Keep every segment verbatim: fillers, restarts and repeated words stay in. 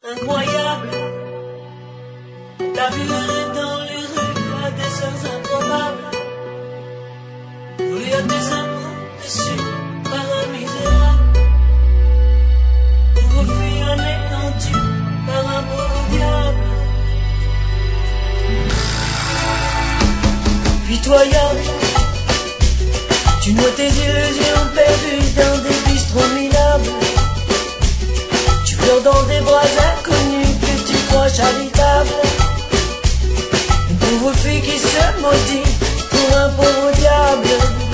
incroyable. T'as vu errer dans les rues à des heures improbables. Voler à tes amants déçus par un misérable. Pauvre fille anéantie par un pauvre diable. Pitoyable, tu noies tes illusions perdues dans des bistrots minables. Tu pleures dans des bras inconnus que tu crois charitables. Une pauvre fille qui se maudit pour un pauvre diable.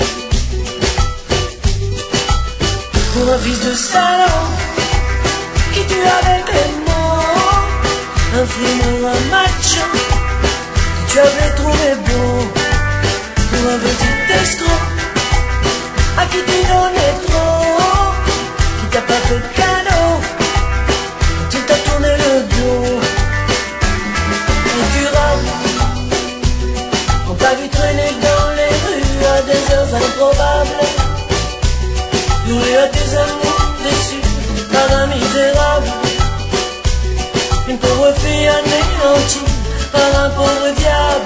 Pour un fils de salon qui tue avec les mots. Un frimeur, un macho que tu avais trouvé beau. Pour un petit escroc à qui tu donnais trop, qui t'a pas fait de cadeau, tu t'as tourné le dos. Incurable, on t'a vu traîner dans les rues à des heures improbables. Hurler à tes amours déçus par un misérable. Une pauvre fille anéantie par un pauvre diable.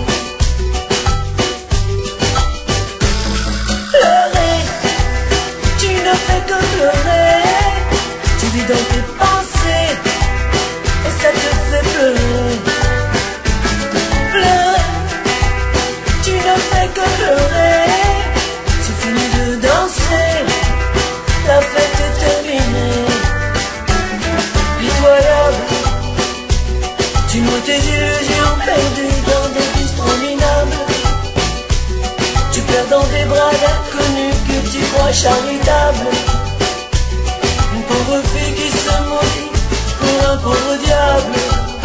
Tu vis dans tes pensées et ça te fait pleurer. Pleurer, tu ne fais que pleurer. C'est fini de danser, la fête est terminée. Pitoyable, tu noies tes illusions perdues dans des bistrots minables. Tu perds dans des bras d'inconnus que tu crois charitables. Une pauvre fille qui se maudit pour un pauvre diable.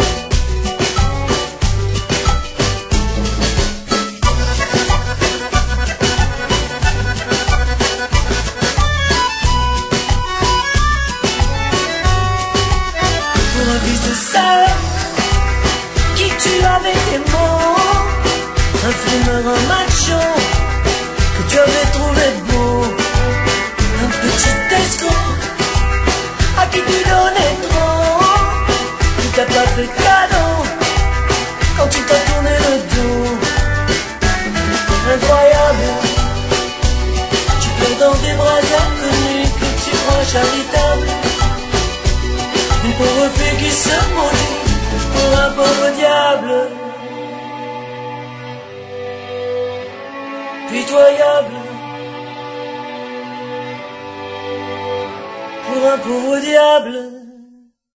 Pour un fils de sale qui tue avec des mots. Un frimeur, un macho que tu avais trouvé beau. Un petit escroc à qui tu donnais trop, qui t'a pas fait de cadeau quand tu t'as tourné le dos. Incroyable, tu pleures dans des bras inconnus que tu crois charitables. Une pauvre fille qui se maudit pour un pauvre diable. Pitoyable, pour un pauvre diable.